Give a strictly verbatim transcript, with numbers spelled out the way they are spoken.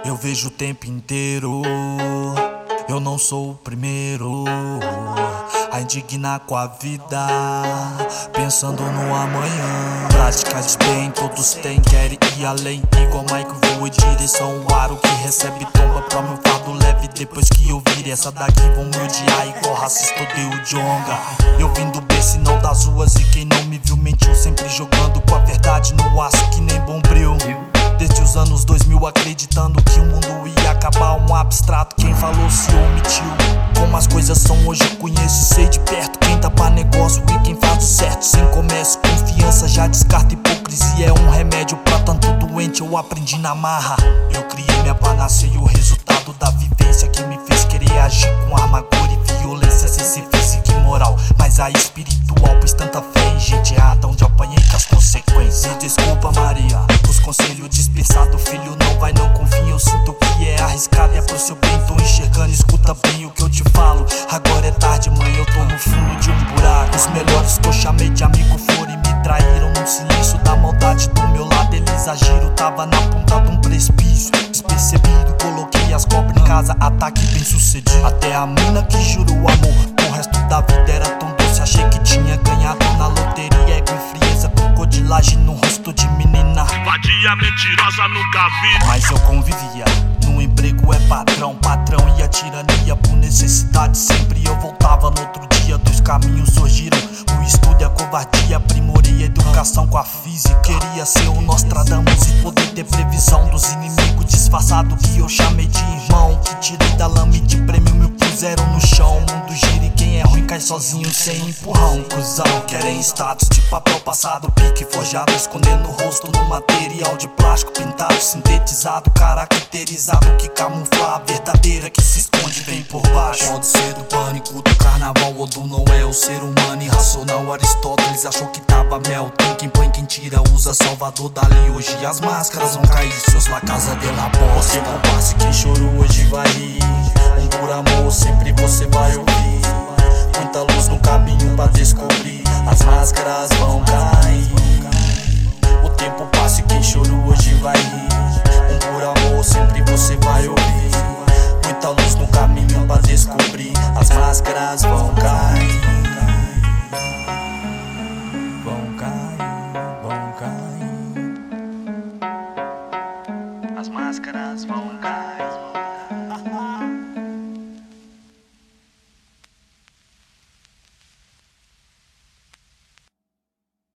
Eu vejo o tempo inteiro, eu não sou o primeiro a indignar com a vida, pensando no amanhã. Práticas de bem, todos têm, querem ir além. Igual Mike voa em direção ao aro que recebe tomba pra meu fardo leve. Depois que eu vir essa daqui vão me odiar igual racista odeio o Djonga. Eu vim do berço e não das ruas, e quem não me viu mentiu, sempre jogando com a verdade no aço que nem bombril. Desde os anos dois mil acreditando que o mundo ia acabar, um abstrato, quem falou se omitiu. Como as coisas são hoje eu conheço e sei de perto quem tá pra negócio e quem faz o certo. Sem comércio, confiança, já descarta hipocrisia, é um remédio pra tanto doente, eu aprendi na marra. Eu criei minha panacea e o resultado da vivência que me fez querer agir com amargura e violência, sem ser física e moral, mas a espiritual, pois tanta fé em gente errada onde apanhei com as consequências. Desculpa Maria, os conselhos dispensados, filho não vai não confia. Eu sinto que é arriscado, é pro seu bem, tô enxergando, escuta bem o que eu te falo. Agora é tarde mãe, eu tô no fundo de um buraco. Os melhores que eu chamei de amigo foram e me traíram. No silêncio da maldade do meu lado eles agiram. Tava na ponta de um precipício, despercebido, coloquei as cobras em casa, ataque bem sucedido. Até a mina que jurou amor, o resto da vida era tão doce, achei que tinha ganhado na loteria. Ego e frieza, crocodilagem no rosto de menina, vadia mentirosa nunca vi. Mas eu convivia, no emprego é padrão, patrão e a tirania por necessidade. Sempre eu voltava no outro dia, dois caminhos surgiram, o estudo e a covardia. Aprimorei a educação com a física, queria ser o Nostradamus e poder ter previsão dos inimigos disfarçado que eu chamei de irmão. Que tirei da lama e de prêmio me puseram no chão. O mundo gira e quem é ruim cai sozinho sem empurrão. Cusão, querem status de papel passado, pique forjado, escondendo o rosto no material de plástico pintado, sintetizado, caracterizado, que camufla a verdadeira que se esconde vem por baixo. Pode ser do pânico do carnaval ou do Noé, o ser humano irracional. Aristóteles achou que tava mel, tem quem põe, quem tira, usa Salvador Dali. Hoje as máscaras vão cair, seus La Casa de la Bosta. Você compasse, quem chorou hoje vai rir, um por amor sempre você vai ouvir. Muita luz no caminho pra descobrir, as máscaras vão cair. O tempo passa e quem chorou hoje vai rir, um por amor sempre você vai ouvir. Muita luz no caminho pra descobrir, as máscaras vão cair. Vão cair, vão cair. As máscaras vão cair.